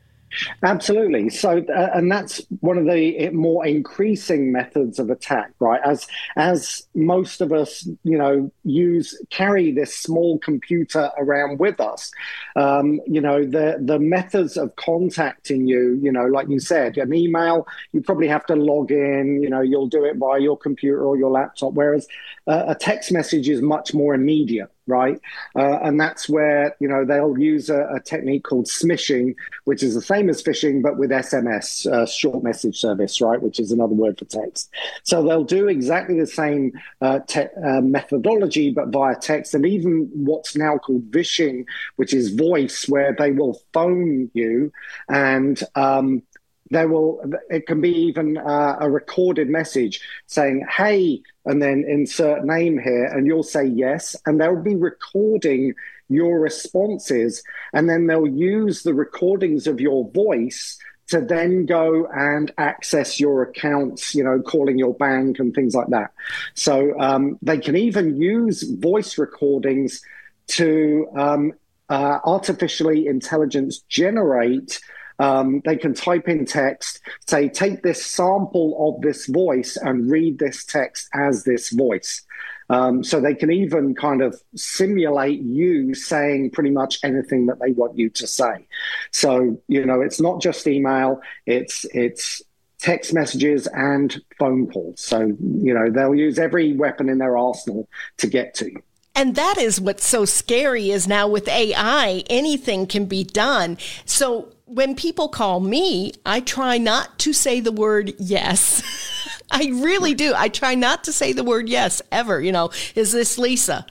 Absolutely. So, uh, and that's one of the more increasing methods of attack, right? As as most of us, you know, use carry this small computer around with us, um, you know, the the methods of contacting you, you know, like you said, an email, you probably have to log in. You know, you'll do it via your computer or your laptop, whereas uh, a text message is much more immediate. Right. Uh, and that's where, you know, they'll use a, a technique called smishing, which is the same as phishing, but with S M S, uh, short message service, right, which is another word for text. So they'll do exactly the same uh, te- uh, methodology, but via text, and even what's now called vishing, which is voice, where they will phone you and um, they will, it can be even uh, a recorded message saying, hey, and then insert name here, and you'll say yes, and they'll be recording your responses, and then they'll use the recordings of your voice to then go and access your accounts, you know, calling your bank and things like that. So um, they can even use voice recordings to um, uh, artificially intelligence generate. Um, they can type in text, say, take this sample of this voice and read this text as this voice. Um, so they can even kind of simulate you saying pretty much anything that they want you to say. So, you know, it's not just email, it's it's text messages and phone calls. So, you know, they'll use every weapon in their arsenal to get to you. And that is what's so scary is now with A I, anything can be done. So when people call me, I try not to say the word yes. I really do. I try not to say the word yes ever. You know, is this Lisa?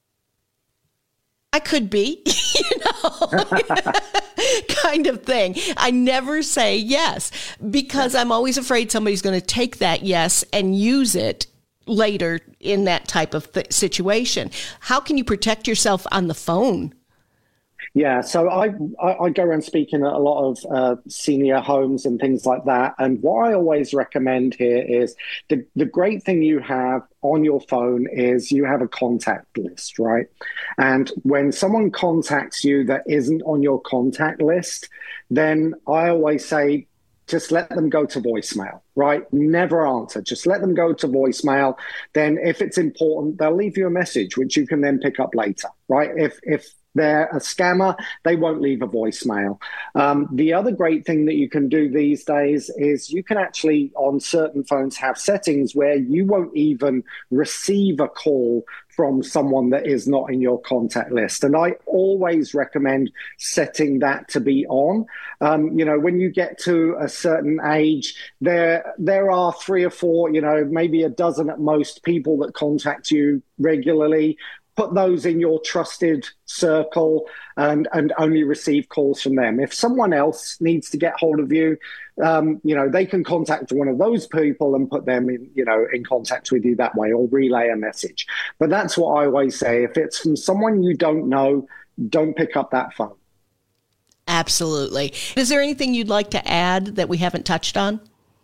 I could be, you know, kind of thing. I never say yes because I'm always afraid somebody's going to take that yes and use it later in that type of th- situation. How can you protect yourself on the phone? Yeah, so I, I, I go around speaking at a lot of uh, senior homes and things like that. And what I always recommend here is the, the great thing you have on your phone is you have a contact list, right? And when someone contacts you that isn't on your contact list, then I always say, just let them go to voicemail, right? Never answer. Just let them go to voicemail. Then if it's important, they'll leave you a message, which you can then pick up later, right? If if they're a scammer, they won't leave a voicemail. Um, the other great thing that you can do these days is you can actually, on certain phones, have settings where you won't even receive a call from someone that is not in your contact list. And I always recommend setting that to be on. Um, you know, when you get to a certain age, there there are three or four, you know, maybe a dozen at most people that contact you regularly. put those in your trusted circle and, and only receive calls from them. If someone else needs to get hold of you, um, you know, they can contact one of those people and put them in, you know, in contact with you that way, or relay a message. But that's what I always say. If it's from someone you don't know, don't pick up that phone. Absolutely. Is there anything you'd like to add that we haven't touched on?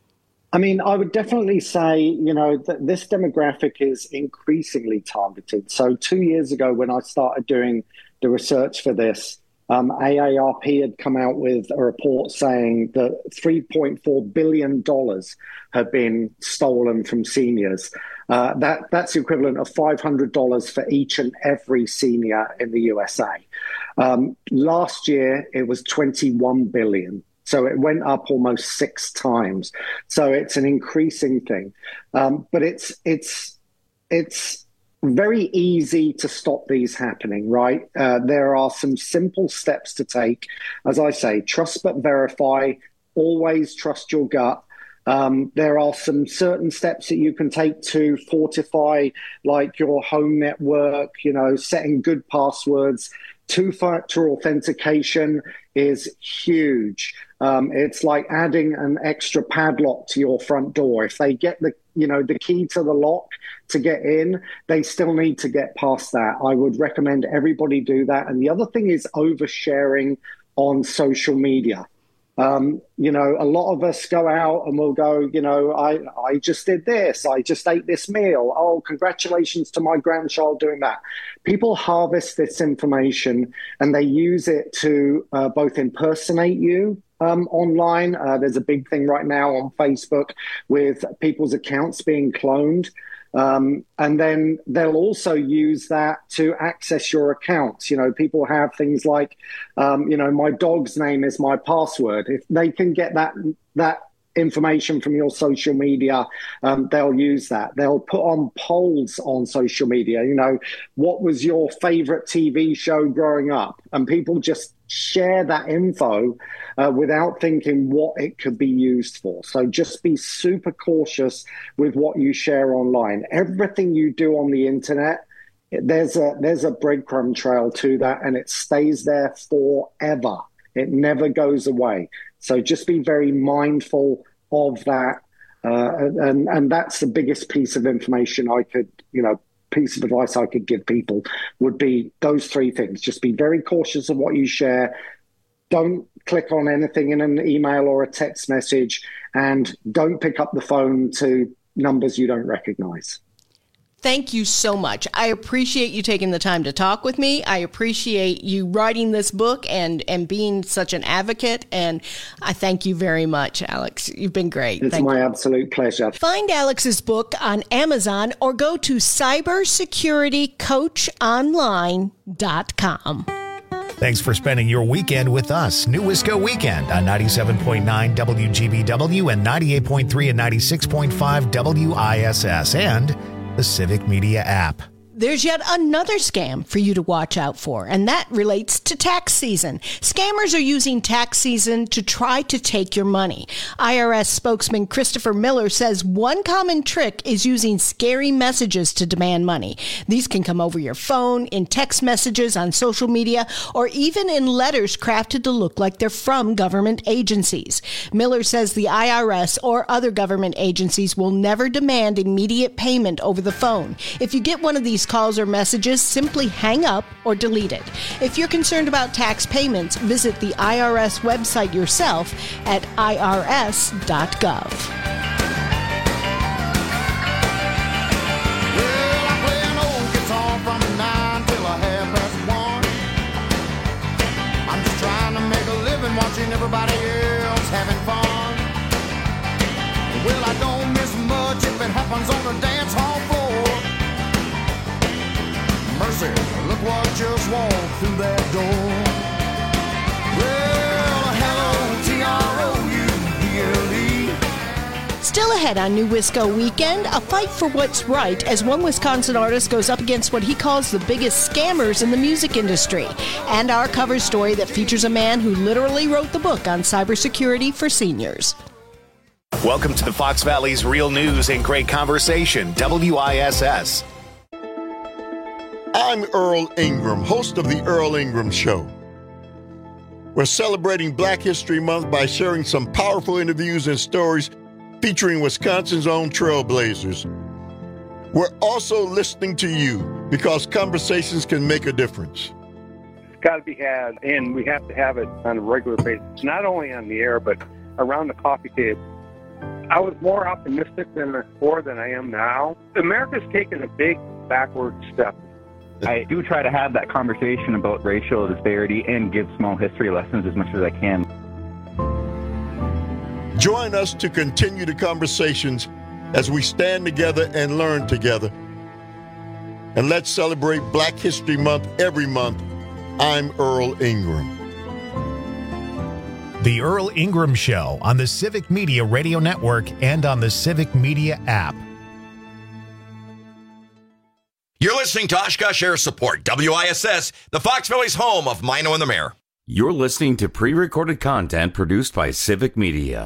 I mean, I would definitely say, you know, that this demographic is increasingly targeted. So two years ago, when I started doing the research for this, um, A A R P had come out with a report saying that three point four billion dollars had been stolen from seniors. Uh, that that's the equivalent of five hundred dollars for each and every senior in the U S A. Um, last year, it was twenty-one billion dollars. So it went up almost six times. So it's an increasing thing. Um, but it's it's it's very easy to stop these happening, right? Uh, there are some simple steps to take. As I say, trust but verify. Always trust your gut. Um, there are some certain steps that you can take to fortify, like your home network, you know, setting good passwords. Two-factor authentication is huge. Um, it's like adding an extra padlock to your front door. If they get the, you know, the key to the lock to get in, they still need to get past that. I would recommend everybody do that. And the other thing is oversharing on social media. Um, you know, a lot of us go out and we'll go, you know, I, I just did this. I just ate this meal. Oh, congratulations to my grandchild doing that. People harvest this information and they use it to uh, both impersonate you um, online. Uh, there's a big thing right now on Facebook with people's accounts being cloned. Um, and then they'll also use that to access your accounts. You know, people have things like, um, you know, my dog's name is my password. If they can get that that information from your social media, um, they'll use that. They'll put on polls on social media. You know, what was your favorite T V show growing up? And people just share that info uh, without thinking what it could be used for. So just be super cautious with what you share online. Everything you do on the internet, there's a there's a breadcrumb trail to that, and it stays there forever. It never goes away. So just be very mindful of that. Uh, and, and that's the biggest piece of information I could, you know, piece of advice I could give people would be those three things. Just be very cautious of what you share. Don't click on anything in an email or a text message, and don't pick up the phone to numbers you don't recognize. Thank you so much. I appreciate you taking the time to talk with me. I appreciate you writing this book and, and being such an advocate. And I thank you very much, Alex. You've been great. It's thank my you. absolute pleasure. Find Alex's book on Amazon or go to cyber security coach online dot com. Thanks for spending your weekend with us. New Wisco Weekend on ninety-seven point nine W G B W and ninety-eight point three and ninety-six point five W I S S and the Civic Media app. There's yet another scam for you to watch out for, and that relates to tax season. Scammers are using tax season to try to take your money. I R S spokesman Christopher Miller says one common trick is using scary messages to demand money. These can come over your phone, in text messages, on social media, or even in letters crafted to look like they're from government agencies. Miller says the I R S or other government agencies will never demand immediate payment over the phone. If you get one of these calls or messages, simply hang up or delete it. If you're concerned about tax payments, visit the I R S website yourself at I R S dot gov. Watching everybody else having fun. Well, I don't miss much if it happens on the dance hall floor. Mercy, look what just walked through that door. Well, hello, T R O U B L E. Still ahead on New Wisco Weekend, a fight for what's right as one Wisconsin artist goes up against what he calls the biggest scammers in the music industry. And our cover story that features a man who literally wrote the book on cybersecurity for seniors. Welcome to the Fox Valley's Real News and Great Conversation, W I S S. I'm Earl Ingram, host of The Earl Ingram Show. We're celebrating Black History Month by sharing some powerful interviews and stories featuring Wisconsin's own trailblazers. We're also listening to you because conversations can make a difference. It's got to be had, and we have to have it on a regular basis, not only on the air, but around the coffee table. I was more optimistic than before than I am now. America's taken a big backward step. I do try to have that conversation about racial disparity and give small history lessons as much as I can. Join us to continue the conversations as we stand together and learn together. And let's celebrate Black History Month every month. I'm Earl Ingram. The Earl Ingram Show on the Civic Media Radio Network and on the Civic Media app. You're listening to Oshkosh Air Support, W I S S, the Fox Valley's home of Mino and the Mayor. You're listening to pre-recorded content produced by Civic Media.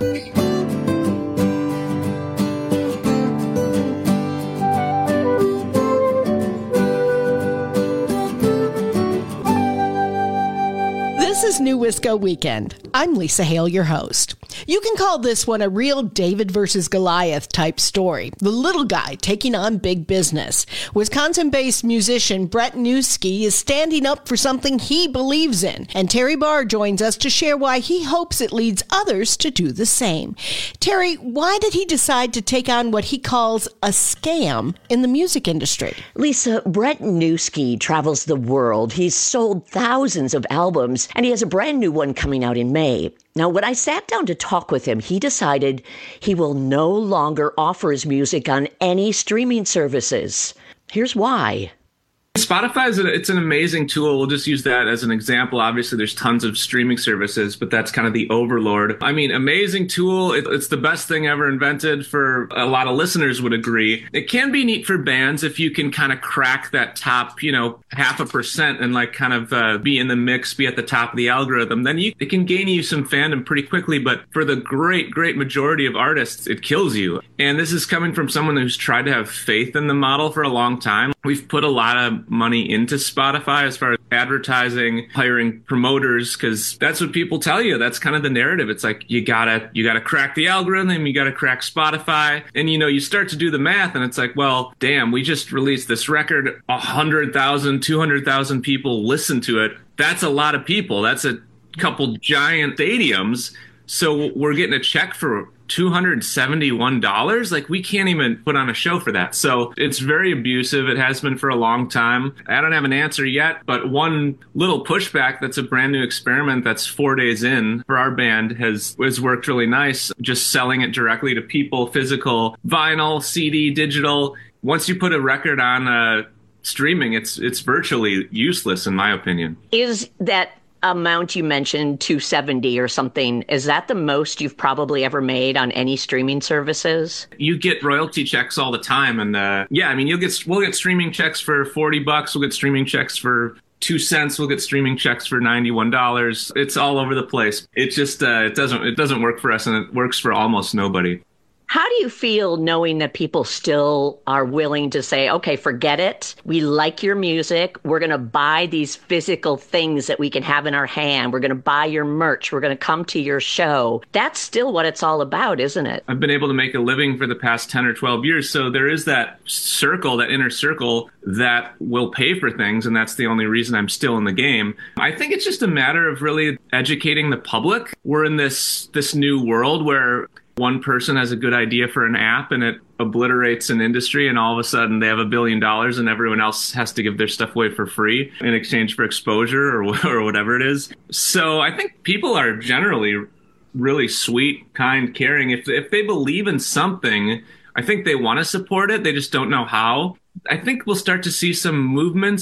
This is New Wisco Weekend. I'm Lisa Hale, your host. You can call this one a real David versus Goliath type story. The little guy taking on big business. Wisconsin-based musician Brett Newski is standing up for something he believes in. And Terry Barr joins us to share why he hopes it leads others to do the same. Terry, why did he decide to take on what he calls a scam in the music industry? Lisa, Brett Newski travels the world. He's sold thousands of albums, and he has a brand new one coming out in May. Now, when I sat down to talk with him, he decided he will no longer offer his music on any streaming services. Here's why. Spotify is a, it's an amazing tool. We'll just use that as an example. Obviously, there's tons of streaming services, but that's kind of the overlord. I mean, amazing tool. It, it's the best thing ever invented. For a lot of listeners would agree. It can be neat for bands if you can kind of crack that top, you know, half a percent and like kind of uh, be in the mix, be at the top of the algorithm. Then you, it can gain you some fandom pretty quickly. But for the great, great majority of artists, it kills you. And this is coming from someone who's tried to have faith in the model for a long time. We've put a lot of money into Spotify as far as advertising, hiring promoters, because that's what people tell you. That's kind of the narrative. It's like you gotta you gotta crack the algorithm, you gotta crack Spotify, and you know you start to do the math, and it's like, well, damn, we just released this record, a hundred thousand, two hundred thousand people listen to it. That's a lot of people. That's a couple giant stadiums. So we're getting a check for two hundred seventy-one dollars. Like, we can't even put on a show for that. So it's very abusive. It has been for a long time. I don't have an answer yet, but one little pushback that's a brand new experiment that's four days in for our band has, has worked really nice. Just selling it directly to people, physical, vinyl, C D, digital. Once you put a record on uh, streaming, it's it's virtually useless, in my opinion. Is that amount you mentioned, two hundred seventy or something, is that the most you've probably ever made on any streaming services? You get royalty checks all the time, and uh, yeah, I mean, you'll get we'll get streaming checks for forty bucks. We'll get streaming checks for two cents. We'll get streaming checks for ninety-one dollars. It's all over the place. It just uh, it doesn't it doesn't work for us, and it works for almost nobody. How do you feel knowing that people still are willing to say, okay, forget it. We like your music. We're going to buy these physical things that we can have in our hand. We're going to buy your merch. We're going to come to your show. That's still what it's all about, isn't it? I've been able to make a living for the past ten or twelve years. So there is that circle, that inner circle that will pay for things. And that's the only reason I'm still in the game. I think it's just a matter of really educating the public. We're in this this new world where one person has a good idea for an app and it obliterates an industry, and all of a sudden they have a billion dollars and everyone else has to give their stuff away for free in exchange for exposure or, or whatever it is. So I think people are generally really sweet, kind, caring. If if they believe in something, I think they want to support it. They just don't know how. I think we'll start to see some movements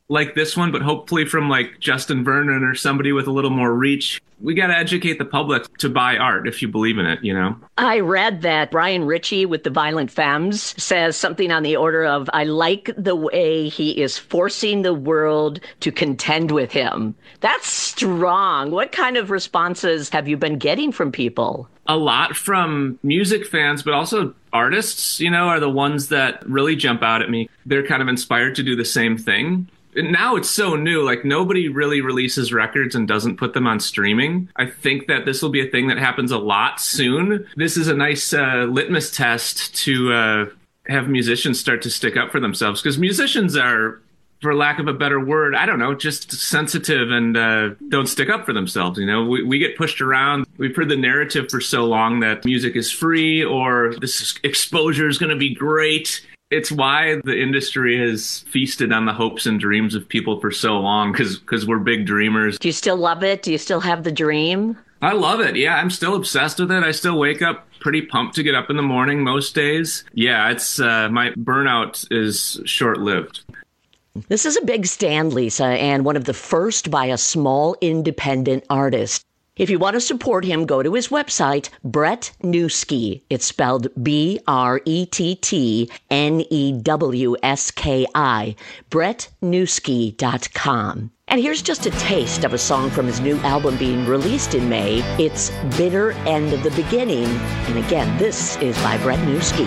like this one, but hopefully from like Justin Vernon or somebody with a little more reach. We got to educate the public to buy art if you believe in it, you know? I read that Brian Ritchie with the Violent Femmes says something on the order of, I like the way he is forcing the world to contend with him. That's strong. What kind of responses have you been getting from people? A lot from music fans, but also artists, you know, are the ones that really jump out at me. They're kind of inspired to do the same thing. And now it's so new, like nobody really releases records and doesn't put them on streaming. I think that this will be a thing that happens a lot soon. This is a nice uh, litmus test to uh, have musicians start to stick up for themselves, because musicians are, for lack of a better word, I don't know, just sensitive and uh, don't stick up for themselves. You know, we, we get pushed around. We've heard the narrative for so long that music is free or this exposure is going to be great. It's why the industry has feasted on the hopes and dreams of people for so long, because because we're big dreamers. Do you still love it? Do you still have the dream? I love it. Yeah, I'm still obsessed with it. I still wake up pretty pumped to get up in the morning most days. Yeah, it's uh, my burnout is short-lived. This is a big stand, Lisa, and one of the first by a small independent artist. If you want to support him, go to his website, Brett Newski. It's spelled B R E T T N E W S K I, brett newski dot com. And here's just a taste of a song from his new album being released in May. It's Bitter End of the Beginning. And again, this is by Brett Newski.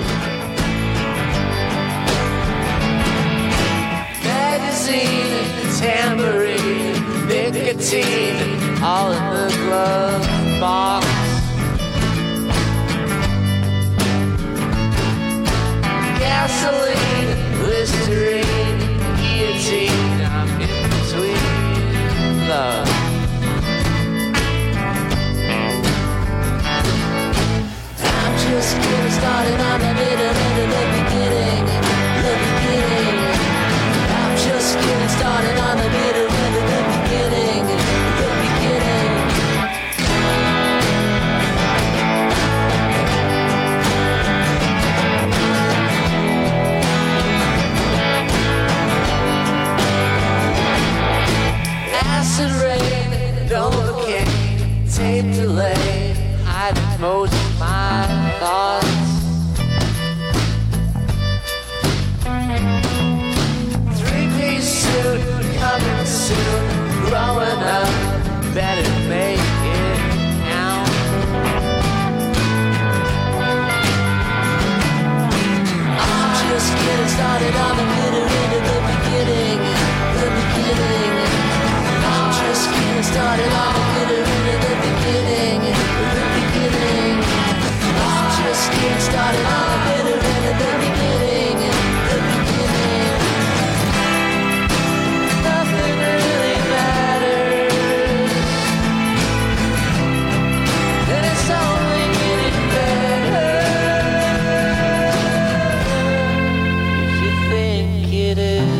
Magazine, tambourine, nicotine, all in the glove box. Gasoline, Listerine, guillotine, I'm in between love. I'm just getting started on the bitter end of the beginning, the beginning. I'm just getting started on the bitter end of the beginning, the beginning. Acid rain, Novocaine, tape delay, hiding most of my thoughts. Three-piece suit, coming soon, growing up, better make it count. I'm just getting started on the bitter end of the beginning, the beginning. I'm just getting started on the bitter end of the beginning, the beginning. I'm just getting started on the bitter end of the beginning, the beginning. Nothing really matters, and it's only getting better if you think it is.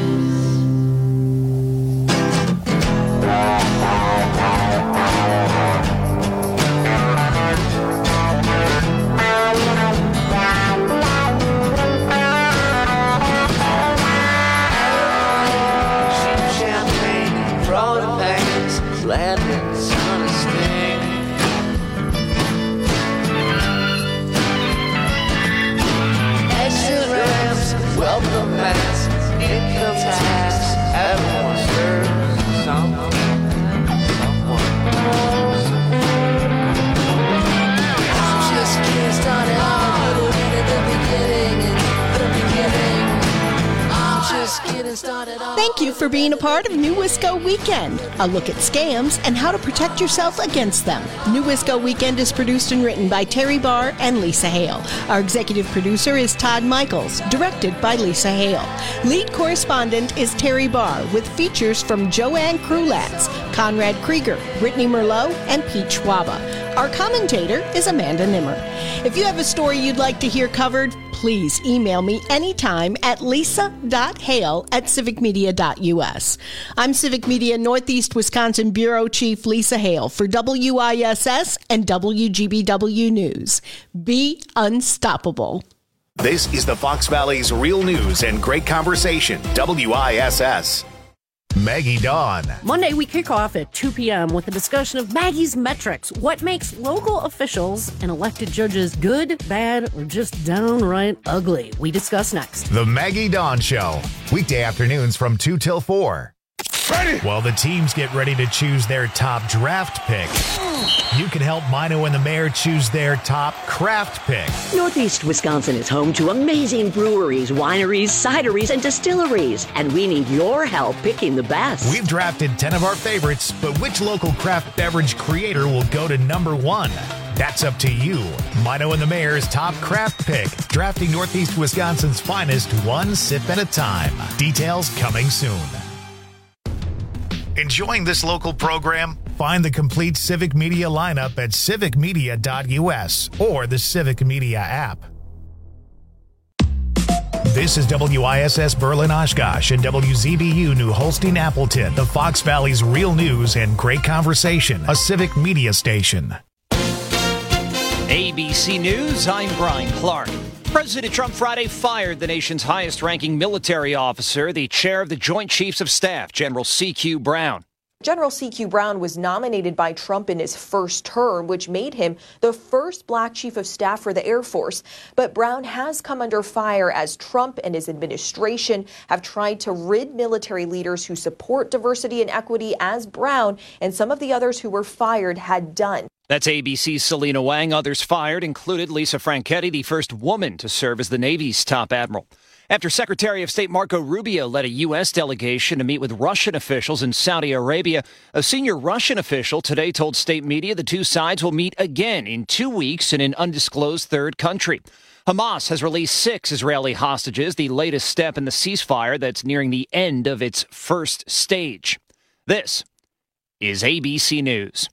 Champagne, throwing bangs, landings on a sting. Exit ramps, welcome mats, income tax, everyone serves someone. I'm just getting started on the bitter end of the beginning, the beginning. I'm just getting started on. Thank you for being a part of New Wisco Weekend, a look at scams and how to protect yourself against them. New Wisco Weekend is produced and written by Terry Barr and Lisa Hale. Our executive producer is Todd Michaels, directed by Lisa Hale. Lead correspondent is Terry Barr, with features from Joanne Krulatz, Conrad Krieger, Brittany Merlot, and Pete Schwaba. Our commentator is Amanda Nimmer. If you have a story you'd like to hear covered, please email me anytime at lisa dot hale at civic media dot u s. I'm Civic Media Northeast Wisconsin Bureau Chief Lisa Hale for W I S S and W G B W News. Be unstoppable. This is the Fox Valley's real news and great conversation, W I S S. Maggie Dawn. Monday, we kick off at two p.m. with a discussion of Maggie's metrics. What makes local officials and elected judges good, bad, or just downright ugly? We discuss next. The Maggie Dawn Show. Weekday afternoons from two till four. Ready? While the teams get ready to choose their top draft pick, you can help Mino and the Mayor choose their top craft pick. Northeast Wisconsin is home to amazing breweries, wineries, cideries, and distilleries, and we need your help picking the best. We've drafted ten of our favorites, but which local craft beverage creator will go to number one? That's up to you. Mino and the Mayor's top craft pick, drafting Northeast Wisconsin's finest one sip at a time. Details coming soon. Enjoying this local program? Find the complete Civic Media lineup at civic media dot u s or the Civic Media app. This is W I S S Berlin Oshkosh and W Z B U New Holstein Appleton, the Fox Valley's real news and great conversation, a Civic Media station. A B C News, I'm Brian Clark. President Trump Friday fired the nation's highest-ranking military officer, the chair of the Joint Chiefs of Staff, General C Q Brown. General C Q Brown was nominated by Trump in his first term, which made him the first black chief of staff for the Air Force. But Brown has come under fire as Trump and his administration have tried to rid military leaders who support diversity and equity, as Brown and some of the others who were fired had done. That's A B C's Selena Wang. Others fired included Lisa Franchetti, the first woman to serve as the Navy's top admiral. After Secretary of State Marco Rubio led a U S delegation to meet with Russian officials in Saudi Arabia, a senior Russian official today told state media the two sides will meet again in two weeks in an undisclosed third country. Hamas has released six Israeli hostages, the latest step in the ceasefire that's nearing the end of its first stage. This is A B C News.